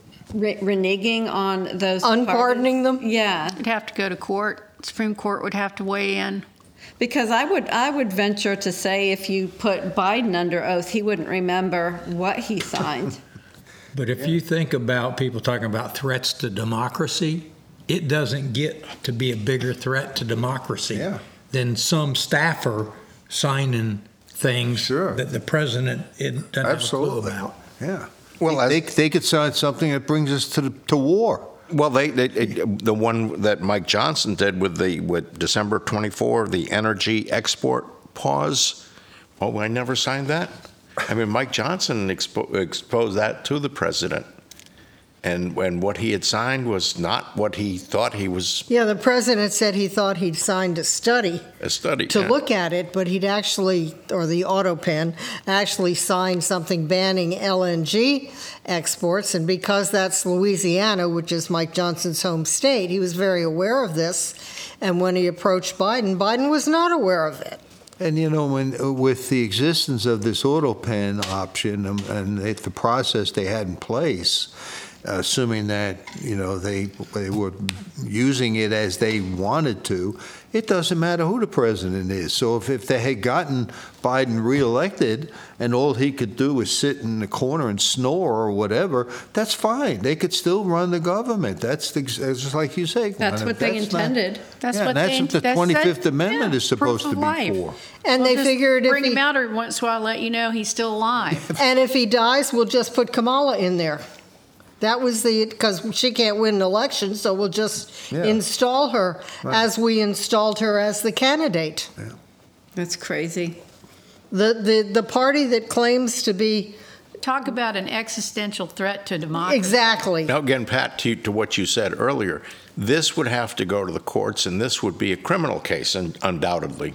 re- reneging on those? Unpardoning pardons? them? Yeah. Would have to go to court. Supreme Court would have to weigh in. Because I would, I would venture to say if you put Biden under oath, he wouldn't remember what he signed. But if you think about people talking about threats to democracy, it doesn't get to be a bigger threat to democracy Yeah. than some staffer signing things Sure. that the president isn't- doesn't have a clue Absolutely. about. Yeah. Well, as- they, they could sign something that brings us to, the, to war. Well, they, they, the one that Mike Johnson did with the, with December twenty-fourth, the energy export pause. Oh, I never signed that. I mean, Mike Johnson expo- exposed that to the president. And when what he had signed was not what he thought he was, Yeah, the president said he thought he'd signed a study a study. to yeah. look at it, but he'd actually, or the auto pen, actually signed something banning L N G exports. And because that's Louisiana, which is Mike Johnson's home state, he was very aware of this. And when he approached Biden, Biden was not aware of it. And you know, when with the existence of this auto pen option um, and the the process they had in place, assuming that you know they they were using it as they wanted to, it doesn't matter who the president is. So if, if they had gotten Biden reelected and all he could do was sit in the corner and snore or whatever, that's fine. They could still run the government. That's the, just like you say. That's Glenn. what they That's not- intended. That's yeah, what and that's they, what the that's- twenty-fifth that- Amendment yeah, is supposed proof to of be life. for. And We'll they just figured if bring he, him out every once in a while, let you know he's still alive. and if he dies, we'll just put Kamala in there. That was the, because she can't win an election, so we'll just Yeah. install her Right. as we installed her as the candidate. That's crazy. The, the, the party that claims to be, Talk about an existential threat to democracy. exactly. Now, again, Pat, to, to what you said earlier, this would have to go to the courts, and this would be a criminal case, and undoubtedly,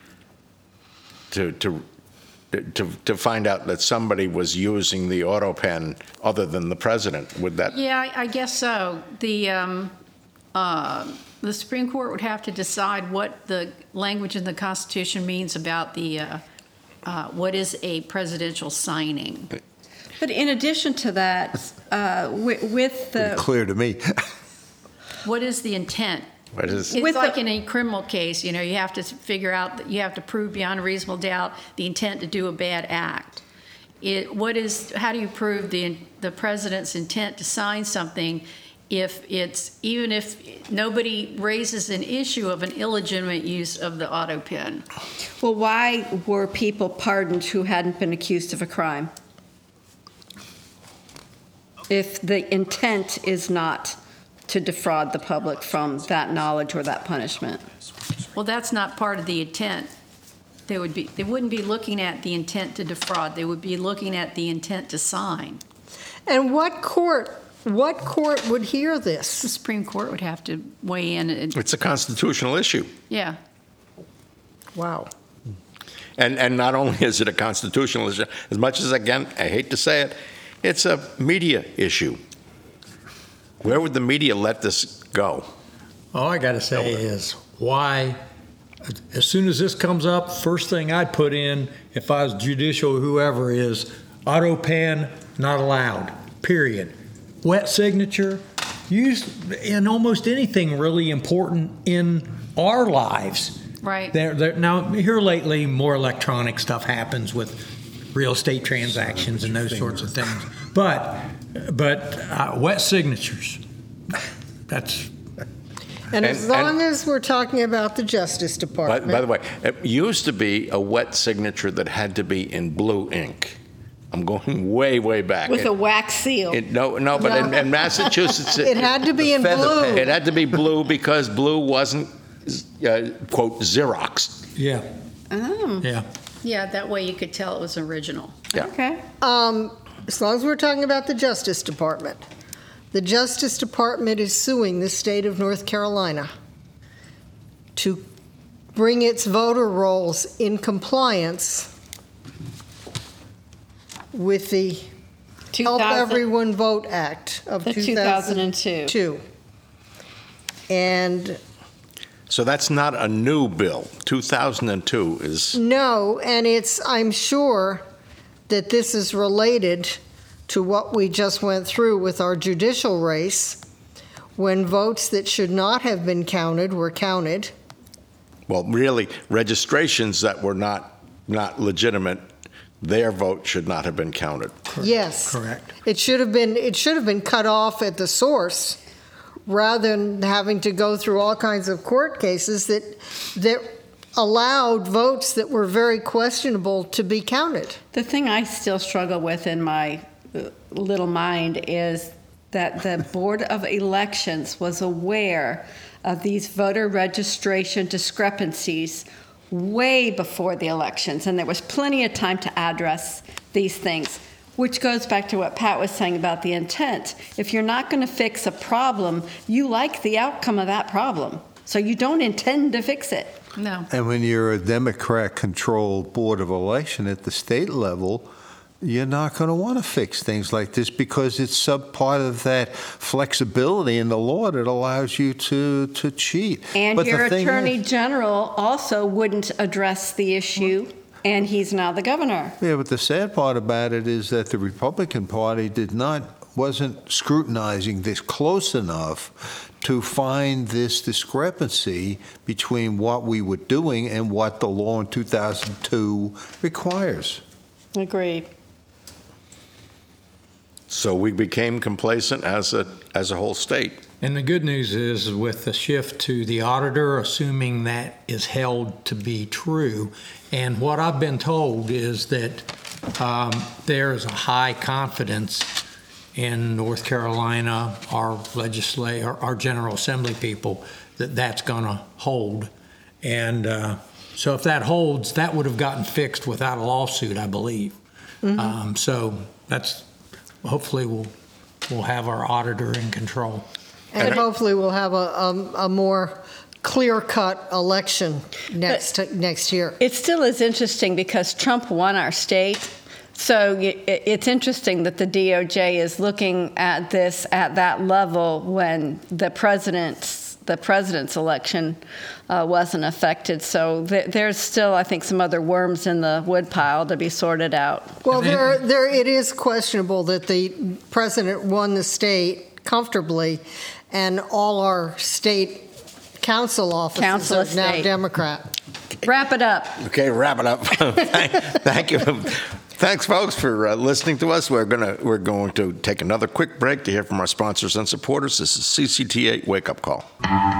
to to to to find out that somebody was using the auto pen other than the president. Would that? Yeah, I, I guess so. The um, uh, the Supreme Court would have to decide what the language in the Constitution means about the uh, uh, what is a presidential signing. But in addition to that, uh, with, with Pretty the, clear to me. What is the intent? What is? It's With like the- in a criminal case, you know, you have to figure out, that you have to prove beyond a reasonable doubt the intent to do a bad act. It, what is, how do you prove the, the president's intent to sign something if it's, even if nobody raises an issue of an illegitimate use of the auto pen? well, why were people pardoned who hadn't been accused of a crime? If the intent is not to defraud the public from that knowledge or that punishment. Well, that's not part of the intent. They would be, they wouldn't be looking at the intent to defraud. They would be looking at the intent to sign. And what court, what court would hear The this? Supreme Court would have to weigh in. and- It's a constitutional issue, Yeah. Wow. and and not only is it a constitutional issue, as much as again I hate to say it, it's a media issue. Where would the media let this go? All I got to say is, why as soon as this comes up, first thing I'd put in, if I was judicial or whoever, is auto pen not allowed, period. Wet signature, used in almost anything really important in our lives. Right. They're, they're, now, here lately, more electronic stuff happens with real estate transactions and those sorts of things. But, but uh, wet signatures, that's... And, And- as long and- as we're talking about the Justice By, Department. by the way, it used to be a wet signature that had to be in blue ink. I'm going way, way back. With It- a wax seal. it- No, no, but in, in Massachusetts. It had to be in blue. It had to be blue because blue wasn't, uh, quote, Xerox. Yeah, Oh, yeah. Yeah, that way you could tell it was original. Yeah. okay. Um, as long as we're talking about the Justice Department, the Justice Department is suing the state of North Carolina to bring its voter rolls in compliance with the Help 2000 Everyone Vote Act of The two thousand two thousand two. two. And So that's not a new bill. two thousand two is, no, and it's, I'm sure that this is related to what we just went through with our judicial race, when votes that should not have been counted were counted. well, really, registrations that were not, not legitimate, their vote should not have been counted. Yes. Correct. It should have been, it should have been cut off at the source, rather than having to go through all kinds of court cases that, that allowed votes that were very questionable to be counted. The thing I still struggle with in my uh, little mind is that the Board of Elections was aware of these voter registration discrepancies way before the elections, and there was plenty of time to address these things, which goes back to what Pat was saying about the intent. If you're not going to fix a problem, you like the outcome of that problem, so you don't intend to fix it. No. And when you're a Democrat-controlled Board of Election at the state level, you're not going to want to fix things like this because it's sub part of that flexibility in the law that allows you to, to cheat. And But the your thing Attorney is- General also wouldn't address the issue, and he's now the governor. Yeah, but the sad part about it is that the Republican Party did not, wasn't scrutinizing this close enough to find this discrepancy between what we were doing and what the law in two thousand two requires. Agreed. So we became complacent as a, as a whole state. And the good news is, with the shift to the auditor, assuming that is held to be true, and what I've been told is that um, there is a high confidence in North Carolina, our legislature, our, our General Assembly people, that that's going to hold. And uh, so if that holds, that would have gotten fixed without a lawsuit, I believe. Mm-hmm. Um, so that's, hopefully we'll, we'll have our auditor in control. And hopefully we'll have a, a, a more clear-cut election next, next year. It still is interesting because Trump won our state. So y- it- it's interesting that the D O J is looking at this at that level when the president's the president's election uh, wasn't affected. So th- there's still, I think, some other worms in the woodpile to be sorted out. Well, And then- there, there, it is questionable that the president won the state comfortably, and all our state council offices Council are of now State. Democrat. Wrap it up. Okay, wrap it up. thank, thank you. Thanks, folks, for uh, listening to us. We're gonna we're going to take another quick break to hear from our sponsors and supporters. This is C C T A Wake Up Call.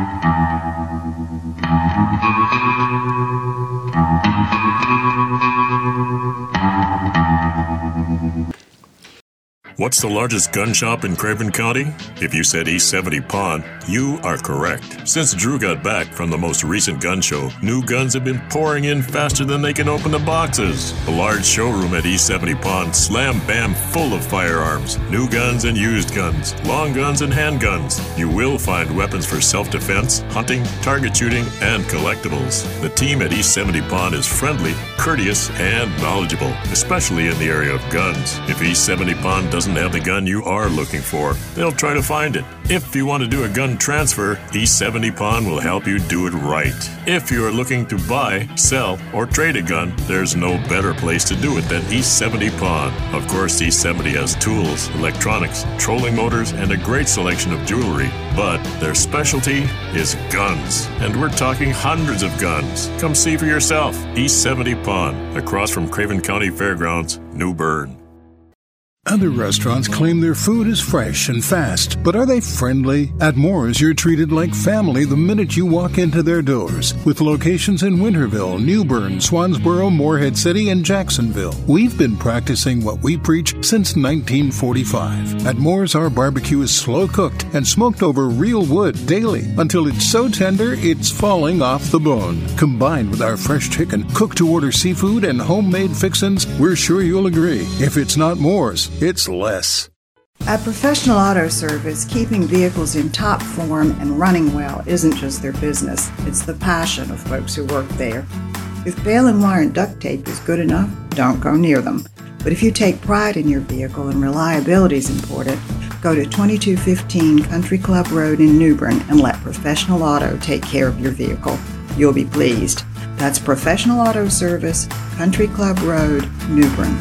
What's the largest gun shop in Craven County? If you said East seventy Pond, you are correct. Since Drew got back from the most recent gun show, new guns have been pouring in faster than they can open the boxes. A large showroom at East seventy Pond, slam bam full of firearms, new guns and used guns, long guns and handguns. You will find weapons for self-defense, hunting, target shooting, and collectibles. The team at East seventy Pond is friendly, courteous, and knowledgeable, especially in the area of guns. If East seventy Pond doesn't doesn't have the gun you are looking for, they'll try to find it. If you want to do a gun transfer, East seventy Pawn will help you do it right. If you are looking to buy, sell, or trade a gun, there's no better place to do it than East seventy Pawn. Of course, East seventy has tools, electronics, trolling motors, and a great selection of jewelry. But their specialty is guns. And we're talking hundreds of guns. Come see for yourself. East seventy Pawn, across from Craven County Fairgrounds, New Bern. Other restaurants claim their food is fresh and fast, but are they friendly? At Moore's, you're treated like family the minute you walk into their doors. With locations in Winterville, New Bern, Swansboro, Morehead City, and Jacksonville, we've been practicing what we preach since nineteen forty-five. At Moore's, our barbecue is slow-cooked and smoked over real wood daily until it's so tender it's falling off the bone. Combined with our fresh chicken, cooked-to-order seafood, and homemade fixins, we're sure you'll agree. If it's not Moore's, it's less. At Professional Auto Service, keeping vehicles in top form and running well isn't just their business, it's the passion of folks who work there. If bail and wire and duct tape is good enough, don't go near them. But if you take pride in your vehicle and reliability is important, go to twenty-two fifteen Country Club Road in New Bern and let Professional Auto take care of your vehicle. You'll be pleased. That's Professional Auto Service, Country Club Road, New Bern.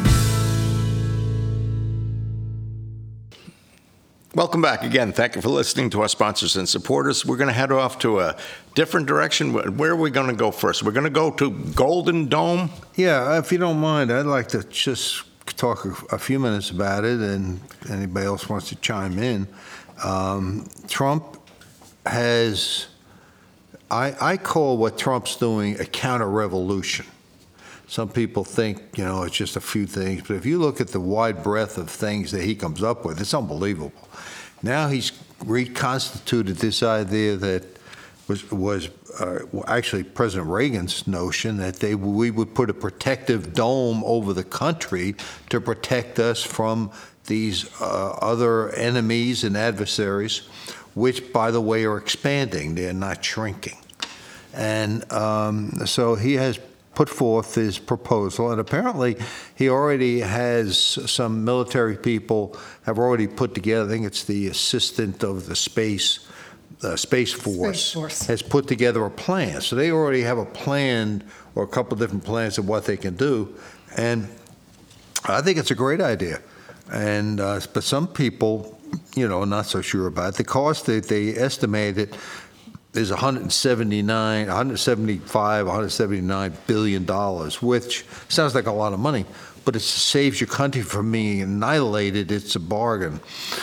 Welcome back again. Thank you for listening to our sponsors and supporters. We're going to head off to a different direction. Where are we going to go first? We're going to go to Golden Dome? Yeah, if you don't mind, I'd like to just talk a, a few minutes about it, and anybody else wants to chime in. Um, Trump has, I, I call what Trump's doing a counter-revolution. Some people think, you know, it's just a few things, but if you look at the wide breadth of things that he comes up with, it's unbelievable. Now he's reconstituted this idea that was was uh, actually President Reagan's notion that they we would put a protective dome over the country to protect us from these uh, other enemies and adversaries, which, by the way, are expanding. They're not shrinking. And um, so he has put forth his proposal, and apparently he already has some military people have already put together, I think it's the assistant of the space uh, Space Force, Space Force has put together a plan. So they already have a plan or a couple different plans of what they can do, and I think it's a great idea. And uh, but some people, you know, are not so sure about it. The cost that they estimated is one hundred seventy-nine, one hundred seventy-five, one hundred seventy-nine billion dollars, which sounds like a lot of money, but it saves your country from being annihilated. It's a bargain.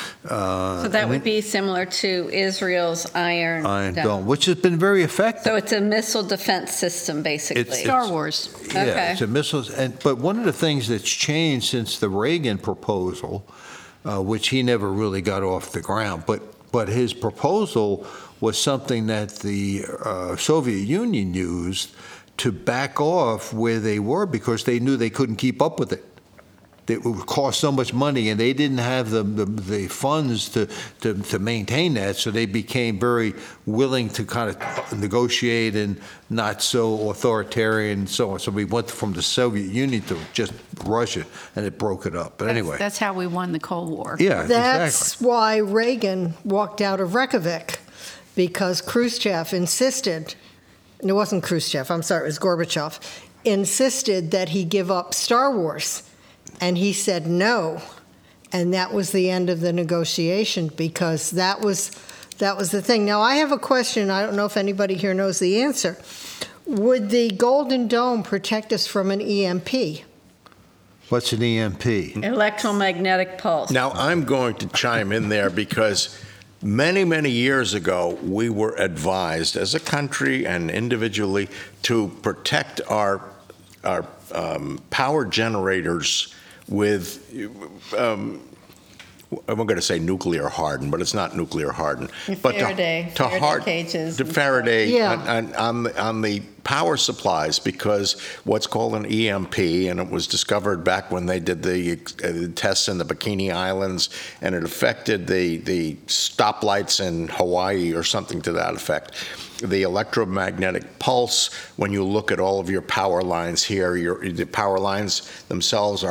Uh, So that would be similar to Israel's Iron Iron Dome. Dome, which has been very effective. So it's a missile defense system, basically. It's- Star Wars. Yeah, Okay. it's a missiles. And but one of the things that's changed since the Reagan proposal, uh, which he never really got off the ground, but but his proposal was something that the uh, Soviet Union used to back off where they were because they knew they couldn't keep up with it. It would cost so much money, and they didn't have the the, the funds to, to to maintain that. So they became very willing to kind of negotiate and not so authoritarian and so on. So we went from the Soviet Union to just Russia, and it broke it up. But That's- anyway, That's how we won the Cold War. yeah, That's exactly. why Reagan walked out of Reykjavik, because Khrushchev insisted, and it wasn't Khrushchev, I'm sorry, it was Gorbachev, insisted that he give up Star Wars. And he said no. And that was the end of the negotiation, because that was that was the thing. Now, I have a question. I don't know if anybody here knows the answer. Would the Golden Dome protect us from an E M P? What's an E M P? Electromagnetic pulse. Now, I'm going to chime in there because many, many years ago, we were advised as a country and individually to protect our, our um, power generators with, um, I'm going to say nuclear hardened, but it's not nuclear hardened. But to- Faraday, to, Faraday hard, cages to and Faraday Yeah. on, on, on, the, on the power supplies, because what's called an E M P, and it was discovered back when they did the uh, tests in the Bikini Islands, and it affected the, the stoplights in Hawaii or something to that effect. The electromagnetic pulse, when you look at all of your power lines here, your, the power lines themselves are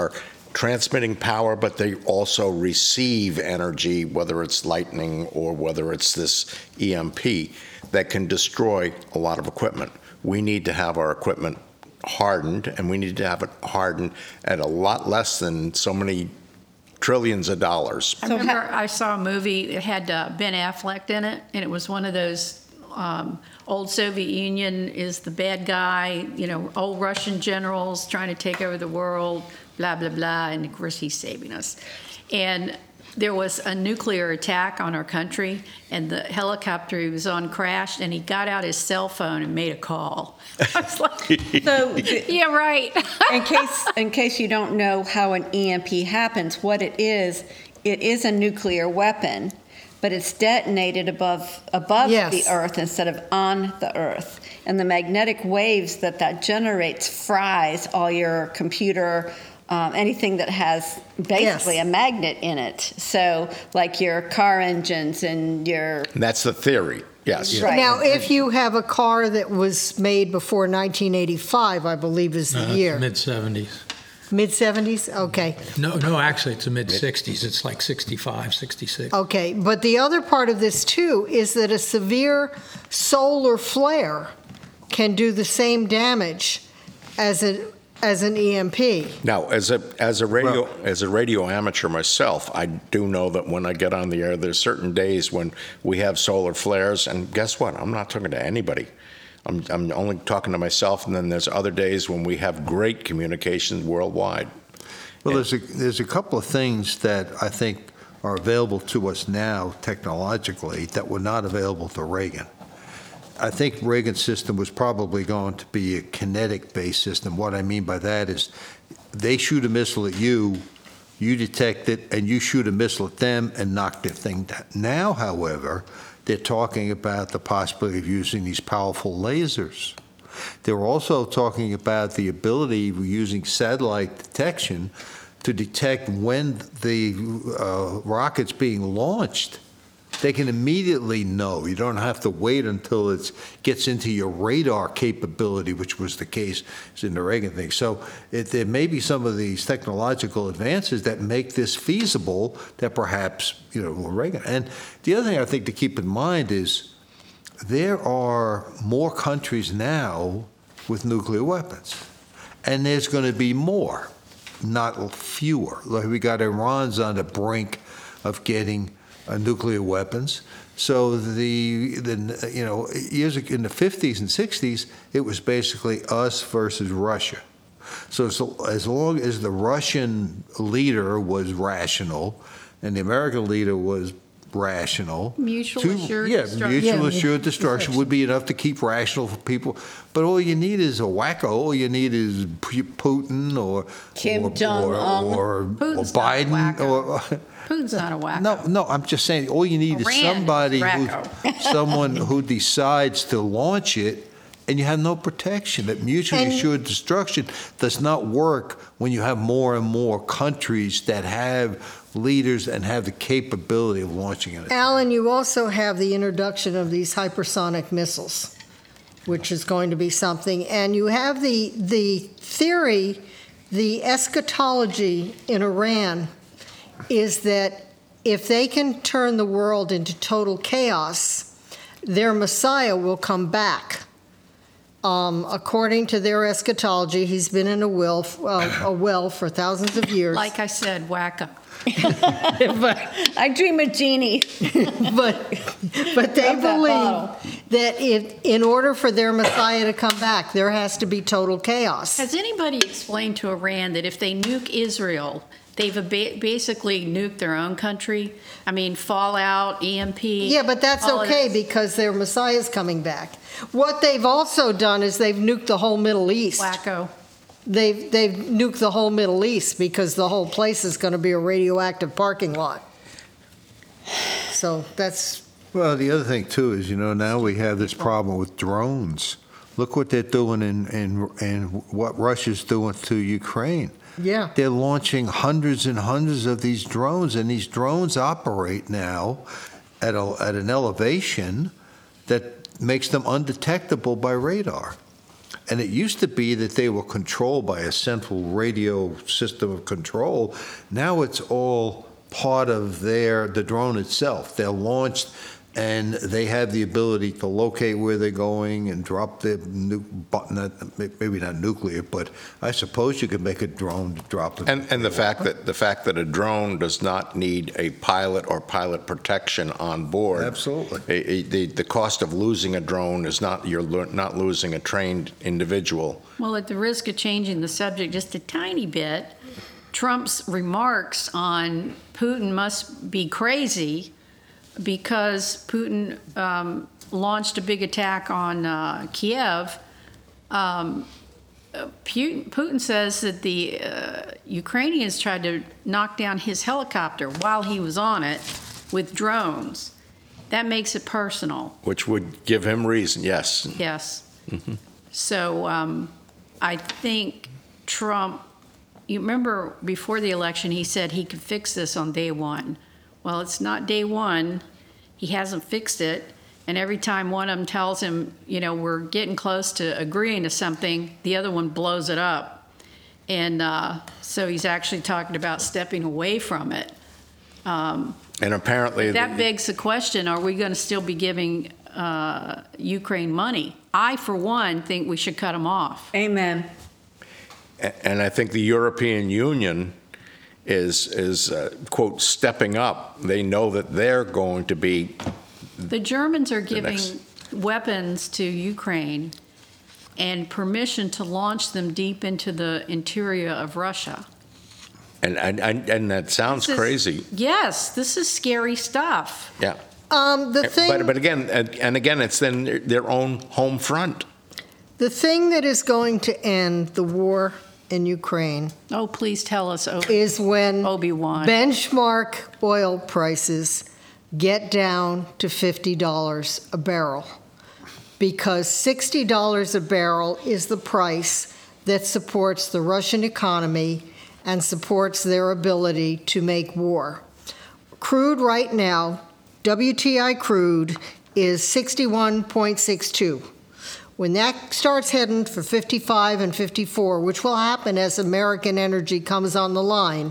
transmitting power, but they also receive energy, whether it's lightning or whether it's this E M P, that can destroy a lot of equipment. We need to have our equipment hardened, and we need to have it hardened at a lot less than so many trillions of dollars. I remember I saw a movie, it had uh, Ben Affleck in it, and it was one of those um, old Soviet Union is the bad guy, you know, old Russian generals trying to take over the world, blah, blah, blah, and of course he's saving us. And there was a nuclear attack on our country, and the helicopter he was on crashed, and he got out his cell phone and made a call. I was like, So, yeah, right. in case in case you don't know how an E M P happens, what it is, it is a nuclear weapon, but it's detonated above above Yes. the Earth instead of on the Earth. And the magnetic waves that that generates fries all your computer, um, anything that has basically Yes. a magnet in it. So, like your car engines and your And that's the theory, yes. Right. Now, if you have a car that was made before nineteen eighty-five, I believe is the Uh, year. Mid-seventies. Mid-seventies? Okay. No, no, actually, it's the mid-sixties. It's like sixty-five, sixty-six. Okay, but the other part of this too is that a severe solar flare can do the same damage as a as an E M P. Now, as a as a radio as a radio amateur myself, I do know that when I get on the air, there's certain days when we have solar flares, and guess what? I'm not talking to anybody. I'm I'm only talking to myself, and then there's other days when we have great communications worldwide. Well, there's a, there's a couple of things that I think are available to us now technologically that were not available to Reagan. I think Reagan's system was probably going to be a kinetic-based system. What I mean by that is they shoot a missile at you, you detect it, and you shoot a missile at them and knock their thing down. Now, however, they're talking about the possibility of using these powerful lasers. They're also talking about the ability of using satellite detection to detect when the uh, rocket's being launched. They can immediately know. You don't have to wait until it gets into your radar capability, which was the case in the Reagan thing. So it, there may be some of these technological advances that make this feasible that perhaps, you know, Reagan. And the other thing I think to keep in mind is there are more countries now with nuclear weapons, and there's going to be more, not fewer. Like we got Iran's on the brink of getting Uh, nuclear weapons. So the, the you know, years in the fifties and sixties, it was basically us versus Russia. So, so as long as the Russian leader was rational and the American leader was rational, Mutual two- assured yeah, destruction. mutual Yeah, assured destruction would be enough to keep rational for people. But all you need is a wacko. All you need is P- Putin or Kim or, Jong-un. or, or, or Putin's not a Biden wacko. or. Putin's not a wacko. No, no, I'm just saying, all you need Iran is is somebody, who, wacko. someone who decides to launch it, and you have no protection. That mutually And- assured destruction does not work when you have more and more countries that have leaders and have the capability of launching it. Alan, you also have the introduction of these hypersonic missiles, which is going to be something. And you have the, the theory, the eschatology in Iran is that if they can turn the world into total chaos, their Messiah will come back. Um, according to their eschatology, he's been in a well, uh, a well for thousands of years. Like I said, wacko. but, I dream of Genie. but, but they Love that believe bottle. that if, in order for their Messiah to come back, there has to be total chaos. Has anybody explained to Iran that if they nuke Israel, they've ba- basically nuked their own country? I mean, fallout, E M P. Yeah, but that's all of okay this. because their Messiah's coming back. What they've also done is they've nuked the whole Middle East. Wacko. They've, they've nuked the whole Middle East because the whole place is going to be a radioactive parking lot. So that's... Well, the other thing, too, is, you know, now we have this problem with drones. Look what they're doing in, in, in what Russia's doing to Ukraine. Yeah. They're launching hundreds and hundreds of these drones, and these drones operate now at, a, at an elevation that makes them undetectable by radar. And it used to be that they were controlled by a central radio system of control. Now it's all part of their the drone itself. They're launched, and they have the ability to locate where they're going and drop the nu- not, maybe not nuclear, but I suppose you could make a drone to drop the. And and the fact that the fact that a drone does not need a pilot or pilot protection on board. Absolutely. A- a- the the cost of losing a drone is not you're lo- not losing a trained individual. Well, at the risk of changing the subject just a tiny bit, Trump's remarks on Putin must be crazy because Putin um, launched a big attack on uh, Kiev. Um, Putin, Putin says that the uh, Ukrainians tried to knock down his helicopter while he was on it with drones. That makes it personal. Which would give him reason, yes. Yes. Mm-hmm. So um, I think Trump, you remember before the election, he said he could fix this on day one. Well, it's not day one. He hasn't fixed it. And every time one of them tells him, you know, we're getting close to agreeing to something, the other one blows it up. And uh, so he's actually talking about stepping away from it. Um, and apparently that the, begs the question, are we going to still be giving uh, Ukraine money? I, for one, think we should cut them off. Amen. And I think the European Union is, is uh, quote, stepping up. They know that they're going to be... The Germans are giving next. weapons to Ukraine and permission to launch them deep into the interior of Russia. And and, and, and that sounds This is- crazy. Yes, this is scary stuff. Yeah. Um, the thing, But, but again, and, and again, it's then their, their own home front. the thing that is going to end the war in Ukraine Oh, please tell us, Obi- is when Obi-Wan. benchmark oil prices get down to fifty dollars a barrel, because sixty dollars a barrel is the price that supports the Russian economy and supports their ability to make war. Crude right now, W T I crude, is sixty-one point six two. When that starts heading for fifty-five and fifty-four, which will happen as American energy comes on the line,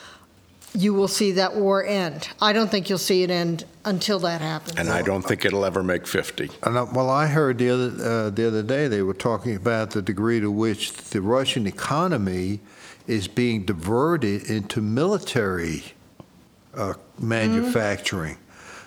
you will see that war end. I don't think you'll see it end until that happens. And I don't think it'll ever make fifty. And, uh, well, I heard the other uh, the other day they were talking about the degree to which the Russian economy is being diverted into military uh, manufacturing.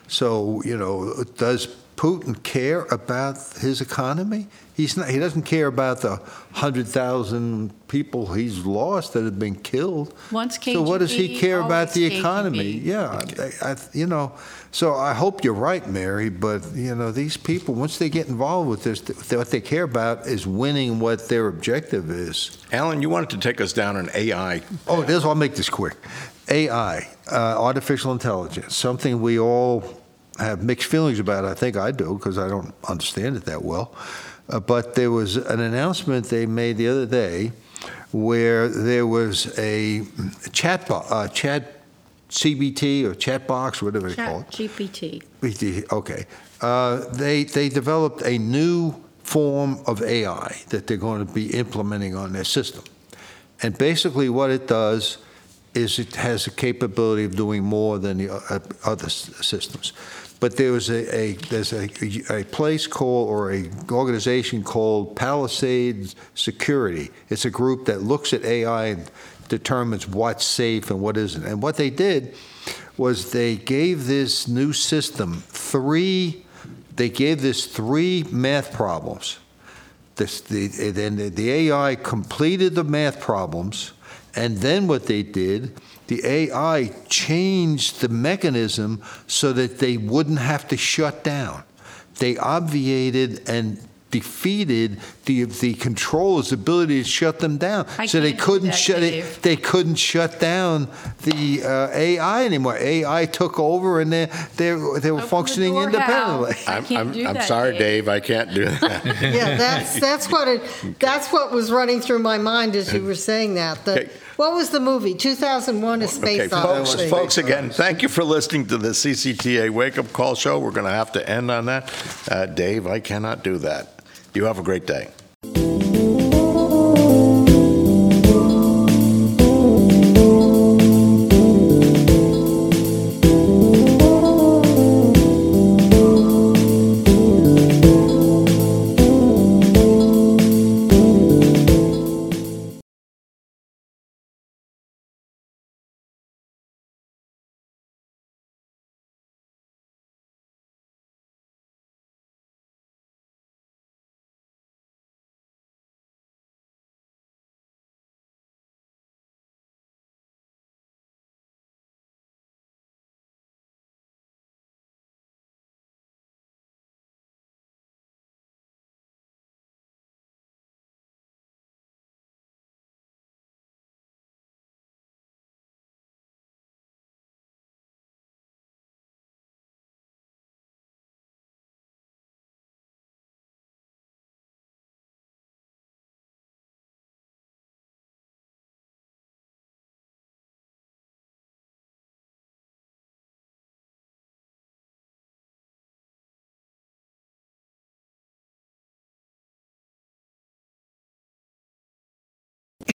So, you know, does Putin care about his economy? He's not. He doesn't care about the hundred thousand people he's lost that have been killed. Once K G B, so what does he care about always the K G B. economy? Yeah, I, I, you know. So I hope you're right, Mary. But you know, these people, once they get involved with this, th- what they care about is winning what their objective is. Alan, you wanted to take us down an A I. Oh, this. I'll make this quick. A I, uh, artificial intelligence, something we all have mixed feelings about. I think I do, because I don't understand it that well. Uh, but there was an announcement they made the other day where there was a chat, bo- uh, chat C B T or chat box, whatever they call it. Chat G P T. B T, okay. Uh, they they developed a new form of A I that they're going to be implementing on their system. And basically what it does is it has the capability of doing more than the uh, other s- systems. But there was a, a there's a, a place called, or a organization called Palisade Security. It's a group that looks at A I and determines what's safe and what isn't. And what they did was they gave this new system three, they gave this three math problems. This, the, then the, the A I completed the math problems, and then what they did, the A I changed the mechanism so that they wouldn't have to shut down. They obviated and defeated the the controller's ability to shut them down. I so they can't do couldn't that, shut it. Dave. They couldn't shut down the uh, A I anymore. A I took over, and they they they were Open the functioning door, independently. Hal. I I'm, can't I'm, do I'm that, sorry, Dave. Dave. I can't do that. Yeah, that's that's what it. That's what was running through my mind as you were saying that. The, Okay. What was the movie? two thousand one: A Space Okay, folks, Odyssey. folks, again, thank you for listening to the C C T A Wake Up Call Show. We're going to have to end on that. Uh, Dave, I cannot do that. You have a great day.